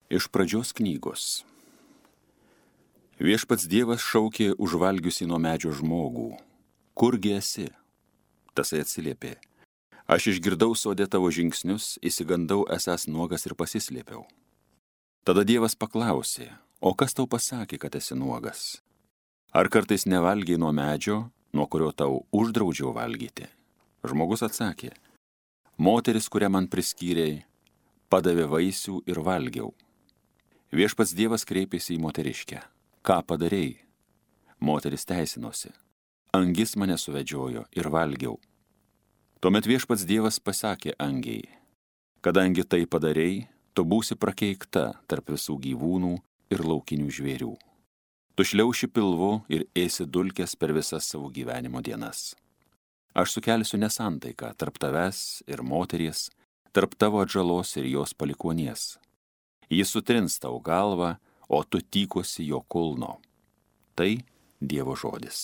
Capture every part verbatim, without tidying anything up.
Iš pradžios knygos. Viešpats Dievas šaukė užvalgiusi nuo medžio žmogų. Kurgi esi? Tasai atsiliepė. Aš išgirdau sode tavo žingsnius, įsigandau esąs nuogas ir pasislėpiau. Tada Dievas paklausė, o kas tau pasakė, kad esi nuogas? Ar kartais nevalgiai nuo medžio, nuo kurio tau uždraudžiau valgyti? Žmogus atsakė, moteris, kurią man priskyrei, padavė vaisių ir valgiau. Viešpats Dievas kreipėsi į moteriškę. Ką padarei? Moteris teisinosi. Angis mane suvedžiojo ir valgiau. Tuomet Viešpats Dievas pasakė angiai, kadangi tai padarei, tu būsi prakeikta tarp visų gyvūnų ir laukinių žvėrių. Tu šliauši pilvu ir ėsi dulkes per visas savo gyvenimo dienas. Aš sukelsiu nesantaiką tarp tavęs ir moteries, tarp tavo atžalos ir jos palikuonies. Jis sutrins tau galvą, o tu tykosi jo kulno. Tai Dievo žodis.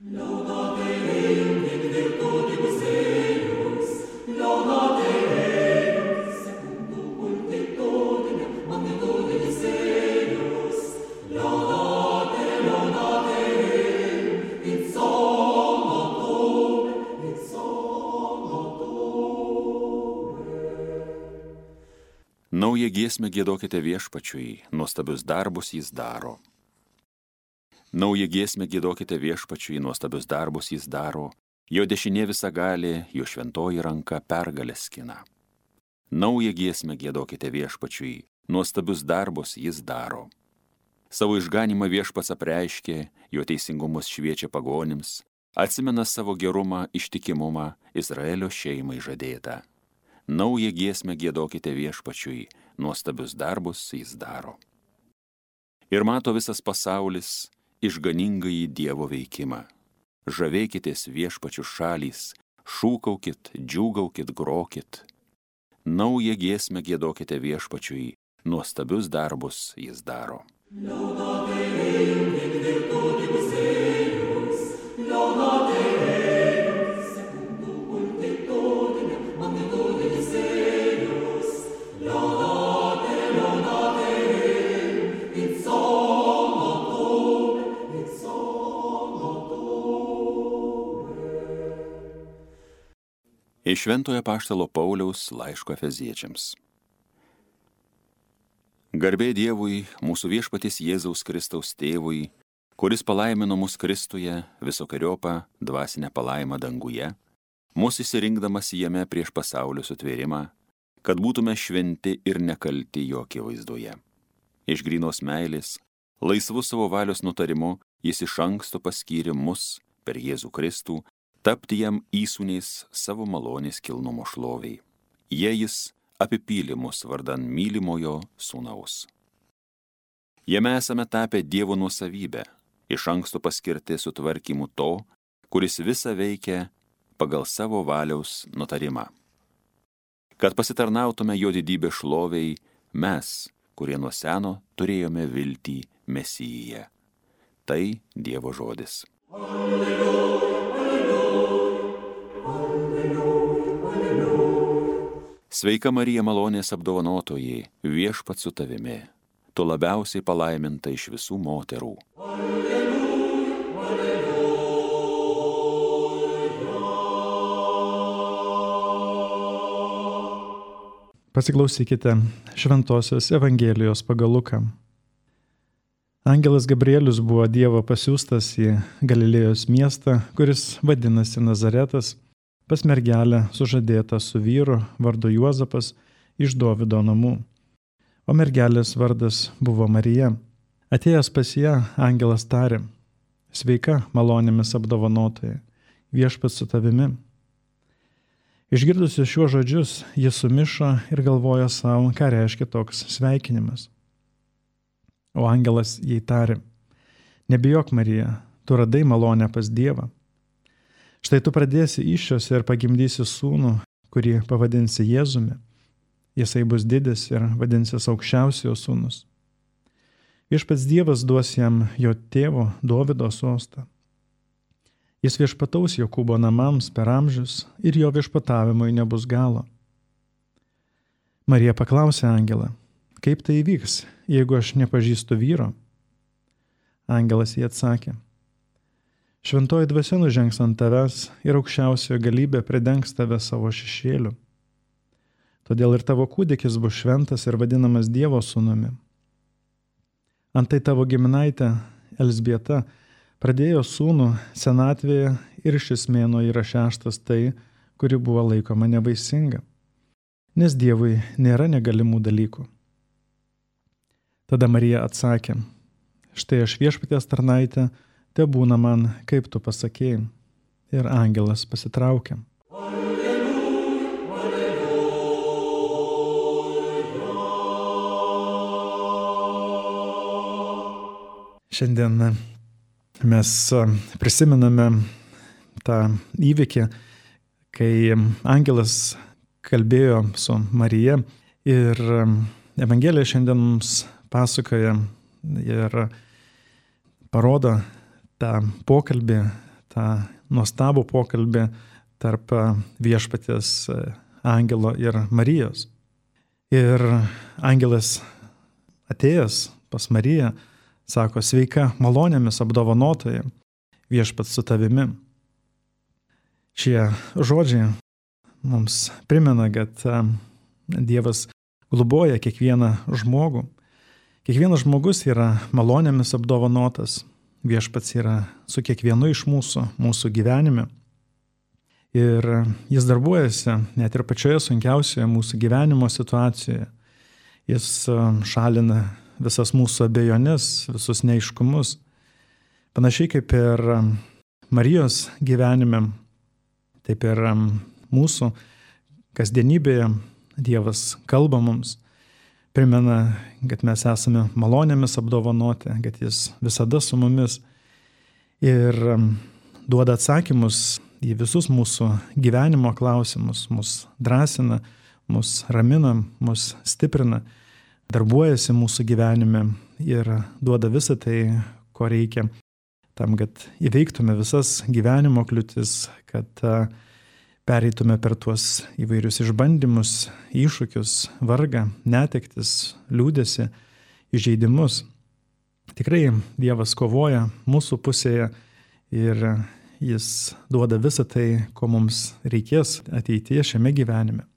Naują giesmę giedokite Viešpačiui, nuostabius darbus jis daro. Naują giesmę giedokite Viešpačiui, nuostabius darbus jis daro, jo dešinė visagalė, jo šventoji ranka pergalę skina. Naują giesmę giedokite Viešpačiui, nuostabius darbus jis daro. Savo išganimą Viešpats apreiškė, jo teisingumus šviečia pagonims, atsimena savo gerumą, ištikimumą Izraelio šeimai žadėtą. Naują giesmę giedokite Viešpačiui, nuostabius darbus jis daro. Ir mato visas pasaulis išganingąjį Dievo veikimą. Žavėkitės Viešpačių šalys, šūkaukit, džiūgaukit, grokit. Naują giesmę giedokite Viešpačiui, nuostabius darbus jis daro. Iš Šventojo apaštalo Pauliaus laiško Efeziečiams. Garbė Dievui, mūsų Viešpaties Jėzaus Kristaus tėvui, kuris palaimino mus Kristuje visokeriopą dvasinę palaimą danguje, mūsų įsirinkdamas jame prieš pasaulio sutvėrimą, kad būtume šventi ir nekalti jo akivaizdoje. Iš grynos meilės, laisvų savo valios nutarimu, jis iš anksto paskyrė mus per Jėzų Kristų, tapti jam įsūniais savo malonės kilnumo šloviai. Jie jis apipylė mus vardan mylimojo sūnaus. Jame esame tapę Dievo nuosavybę, iš anksto paskirti sutvarkymu to, kuris visą veikia pagal savo valiaus nutarimą. Kad pasitarnautume jo didybę šloviai, mes, kurie nuo seno turėjome viltį Mesijyje. Tai Dievo žodis. Alleluja. Sveika Marija, malonės apdovanotoji, Viešpats su tavimi, tu labiausiai palaiminta iš visų moterų. Alleluja, alleluja. Pasiklausykite Šventosios Evangelijos pagal Luką. Angelas Gabrielius buvo Dievo pasiųstas į Galilėjos miestą, kuris vadinasi Nazaretas, pas mergelę sužadėtą su vyru vardu Juozapas iš Dovydo namų. O mergelės vardas buvo Marija. Atėjęs pas ją, angelas tarė, sveika, malonėmis apdovanotoji, Viešpats su tavimi. Išgirdusi šiuos žodžius, ji sumišo ir galvojo savo, ką reiškia toks sveikinimas. O angelas jai tarė, nebijok Marija, tu radai malonę pas Dievą. Štai tu pradėsi įsčiose ir pagimdysi sūnų, kurį pavadinsi Jėzumi. Jisai bus didis ir vadinsis aukščiausiojo sūnus. Viešpats Dievas duos jam jo tėvo Dovydo sostą. Jis viešpataus Jokūbo namams per amžius ir jo viešpatavimui nebus galo. Marija paklausė angelą, kaip tai įvyks, jeigu aš nepažįstu vyro? Angelas jį atsakė, šventoji dvasia nužengs ant tavęs ir aukščiausiojo galybė pridengs tave savo šešėliu. Todėl ir tavo kūdikis bus šventas ir vadinamas Dievo sūnumi. Antai tavo giminaitė Elzbieta pradėjo sūnų senatvėje ir šis mėnuo yra šeštas tai, kuri buvo laikoma nevaisinga, nes Dievui nėra negalimų dalykų. Tada Marija atsakė, štai aš viešpaties tarnaitė, te būna man, kaip tu pasakėjai. Ir angelas pasitraukė. Šiandien mes prisimename tą įvykį, kai angelas kalbėjo su Marija ir Evangelija šiandien mums pasakoja ir parodo tą pokalbį, tą nuostabų pokalbį tarp viešpaties angelo ir Marijos. Ir angelas atėjęs pas Mariją sako, sveika malonėmis apdovanotoji, viešpats su tavimi. Šie žodžiai mums primena, kad Dievas globoja kiekvieną žmogų. Kiekvienas žmogus yra malonėmis apdovanotas. Viešpats yra su kiekvienu iš mūsų, mūsų gyvenime. Ir jis darbuojasi net ir pačioje sunkiausioje mūsų gyvenimo situacijoje. Jis šalina visas mūsų abejonės, visus neaiškumus. Panašiai kaip ir Marijos gyvenime, taip ir mūsų kasdienybėje Dievas kalba mums, primena, kad mes esame malonėmis apdovanoti, kad jis visada su mumis ir duoda atsakymus į visus mūsų gyvenimo klausimus, mus drąsina, mus ramina, mus stiprina, darbuojasi mūsų gyvenime ir duoda visą tai, ko reikia tam, kad įveiktume visas gyvenimo kliūtis, kad pereitume per tuos įvairius išbandymus, iššūkius, vargą, netektis, liūdesį, įžeidimus. Tikrai Dievas kovoja mūsų pusėje ir jis duoda visą tai, ko mums reikės ateityje šiame gyvenime.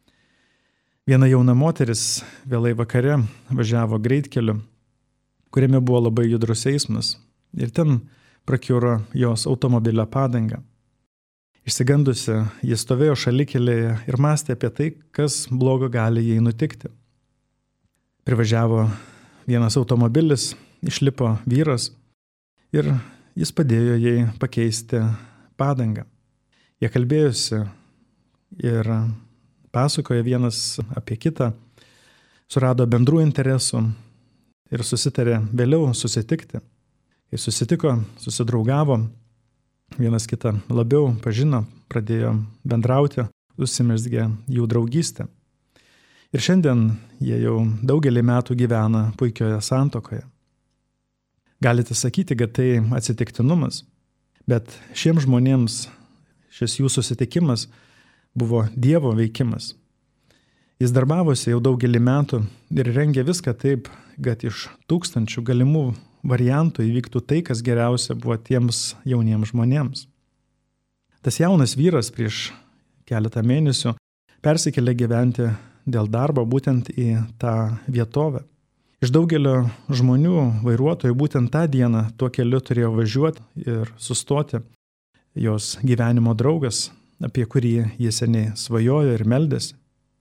Viena jauna moteris vėlai vakare važiavo greitkeliu, kuriame buvo labai judrus eismas ir ten prakiuro jos automobilio padangą. Išsigandusi, jis stovėjo šalikelėje ir mąstė apie tai, kas blogo gali jai nutikti. Privažiavo vienas automobilis, išlipo vyras ir jis padėjo jai pakeisti padangą. Jie kalbėjosi ir pasakojo vienas apie kitą, surado bendrų interesų ir susitarė vėliau susitikti. Kai susitiko, susidraugavo, vienas kitą labiau pažino, pradėjo bendrauti, užsimezgė jų draugystę. Ir šiandien jie jau daugelį metų gyvena puikioje santuokoje. Galite sakyti, kad tai atsitiktinumas, bet šiems žmonėms šis jų susitikimas buvo Dievo veikimas. Jis darbavosi jau daugelį metų ir rengė viską taip, kad iš tūkstančių galimų variantų įvyktų tai, kas geriausia buvo tiems jauniems žmonėms. Tas jaunas vyras prieš keletą mėnesių persikėlė gyventi dėl darbo būtent į tą vietovę. Iš daugelio žmonių vairuotojų būtent tą dieną tuo keliu turėjo važiuoti ir sustoti jos gyvenimo draugas, apie kurį jis seniai svajojo ir meldėsi.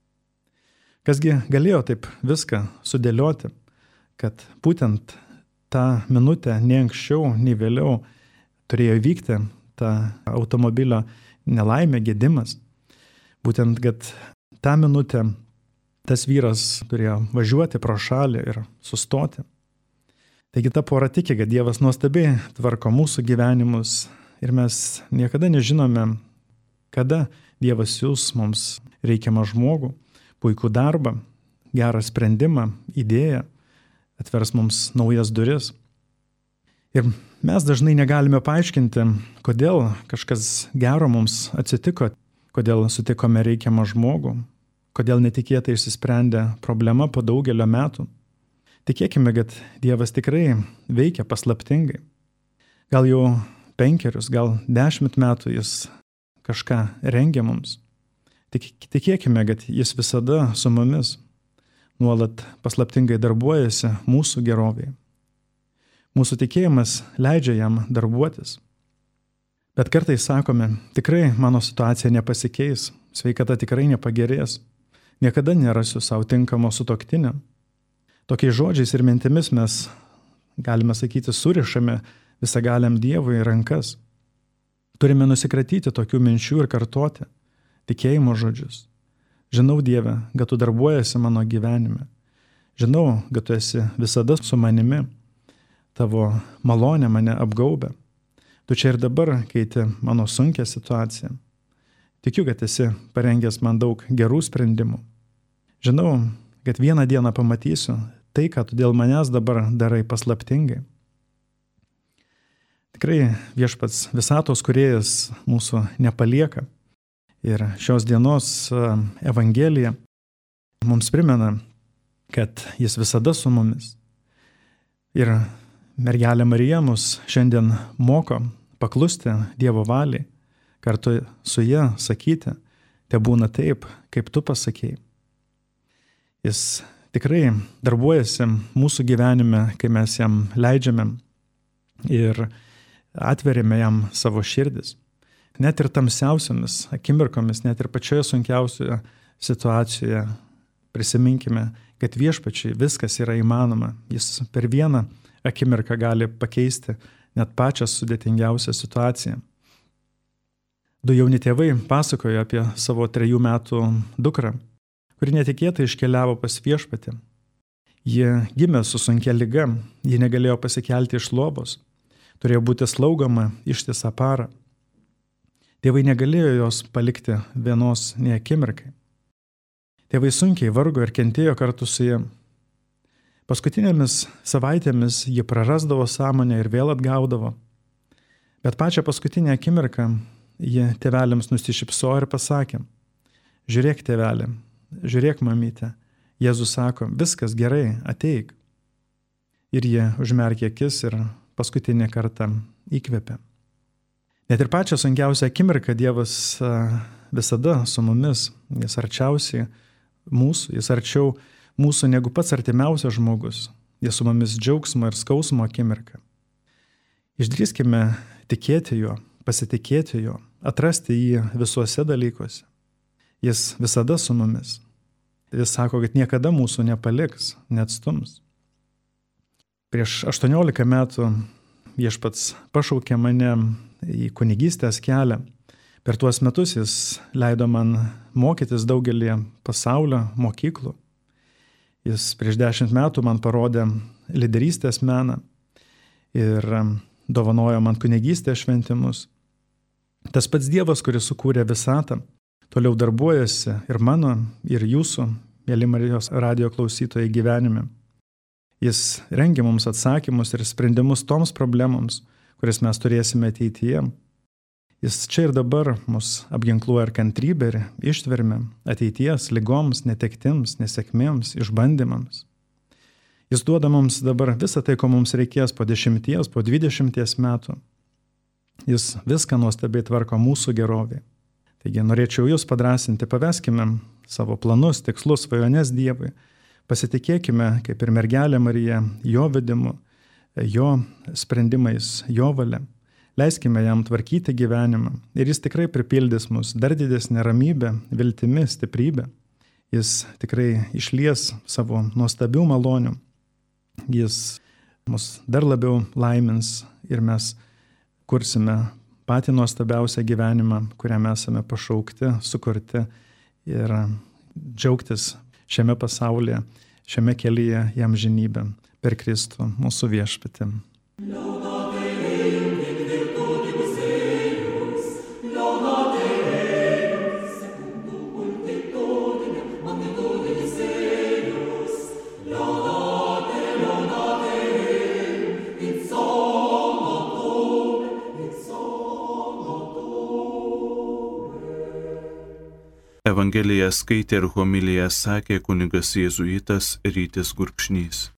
Kasgi galėjo taip viską sudėlioti, kad būtent tą minutę, nei anksčiau, nei vėliau turėjo įvykti ta automobilio nelaimė, gedimas. Būtent, kad tą minutę tas vyras turėjo važiuoti pro šalį ir sustoti. Taigi ta pora tiki, kad Dievas nuostabiai tvarko mūsų gyvenimus ir mes niekada nežinome, kada Dievas siūs mums reikiamą žmogų, puikų darbą, gerą sprendimą, idėją, atvers mums naujas duris. Ir mes dažnai negalime paaiškinti, kodėl kažkas gero mums atsitiko, kodėl sutikome reikiamą žmogų, kodėl netikėtai išsisprendė problema po daugelio metų. Tikėkime, kad Dievas tikrai veikia paslaptingai. Gal jau penkerius, gal dešimt metų jis kažką rengia mums. Tik, tikėkime, kad jis visada su mumis nuolat paslaptingai darbuojasi mūsų gerovėje. Mūsų tikėjimas leidžia jam darbuotis. Bet kartais sakome, tikrai mano situacija nepasikeis, sveikata tikrai nepagerės, niekada nerasiu savo tinkamo sutuoktinio. Tokiais žodžiais ir mintimis mes, galime sakyti, surišame visagaliam Dievui rankas. Turime nusikratyti tokių minčių ir kartoti tikėjimo žodžius. Žinau, Dieve, kad tu darbuojasi mano gyvenime. Žinau, kad tu esi visada su manimi. Tavo malonė mane apgaubia. Tu čia ir dabar keiti mano sunkią situaciją. Tikiu, kad esi parengęs man daug gerų sprendimų. Žinau, kad vieną dieną pamatysiu tai, ką tu dėl manęs dabar darai paslaptingai. Tikrai Viešpats visatos kūrėjas mūsų nepalieka. Ir šios dienos Evangelija mums primena, kad jis visada su mumis. Ir mergelė Marija mus šiandien moko paklusti Dievo valiai, kartu su ja sakyti, te būna taip, kaip tu pasakėjai. Jis tikrai darbuojasi mūsų gyvenime, kai mes jam leidžiame ir atveriame jam savo širdis. Net ir tamsiausiamis akimirkomis, net ir pačioje sunkiausioje situacijoje prisiminkime, kad Viešpačiui viskas yra įmanoma. Jis per vieną akimirką gali pakeisti net pačią sudėtingiausią situaciją. Du jauni tėvai pasakojo apie savo trejų metų dukrą, kuri netikėtai iškeliavo pas Viešpatį. Ji gimė su sunkia liga, ji negalėjo pasikelti iš lovos, turėjo būti slaugoma ištisą parą. Tėvai negalėjo jos palikti vienos nei akimirkai. Tėvai sunkiai vargo ir kentėjo kartu su ja. Paskutinėmis savaitėmis ji prarasdavo sąmonę ir vėl atgaudavo. Bet pačią paskutinę akimirką ji tėveliams nusišypsojo ir pasakė, žiūrėk tėvelė, žiūrėk mamytė, Jėzus sako, viskas gerai, ateik. Ir jie užmerkė akis ir paskutinį kartą įkvėpė. Net ir pačią sunkiausią akimirką Dievas visada su mumis, jis arčiausiai mūsų, jis arčiau mūsų negu pats artimiausias žmogus. Jis su mumis džiaugsmo ir skausmo akimirka. Išdrįskime tikėti juo, pasitikėti juo, atrasti jį visuose dalykuose. Jis visada su mumis. Jis sako, kad niekada mūsų nepaliks, neatstums. Prieš aštuoniolika metų Viešpats pašaukė mane į kunigystės kelią. Per tuos metus jis leido man mokytis daugelį pasaulio mokyklų. Jis prieš dešimt metų man parodė lyderystės meną ir dovanojo man kunigystės šventimus. Tas pats Dievas, kuris sukūrė visatą, toliau darbuojasi ir mano, ir jūsų, mėly Marijos radijo klausytojai, gyvenime. Jis rengia mums atsakymus ir sprendimus toms problemams, kurias mes turėsime ateityje. Jis čia ir dabar mus apginkluoja ir kantrybę ir ištvermę ateities ligoms, netektims, nesėkmėms, išbandymams. Jis duoda mums dabar visą tai, ko mums reikės po dešimties, po dvidešimties metų. Jis viską nuostabiai tvarko mūsų gerovė. Taigi norėčiau jūs padrąsinti, paveskime savo planus, tikslus, svajones Dievui. Pasitikėkime, kaip ir mergelė Marija, jo vedimu, jo sprendimais, jo valia. Leiskime jam tvarkyti gyvenimą ir jis tikrai pripildys mus dar didesnę ramybę, viltimi, stiprybę. Jis tikrai išlies savo nuostabių malonių. Jis mus dar labiau laimins ir mes kursime patį nuostabiausią gyvenimą, kuriam esame pašaukti, sukurti ir džiaugtis šiame pasaulyje, šiame kelyje į amžinybę per Kristų, mūsų Viešpatį. Evangeliją skaitė ir homiliją sakė kunigas jėzuitas Rytis Gurkšnys.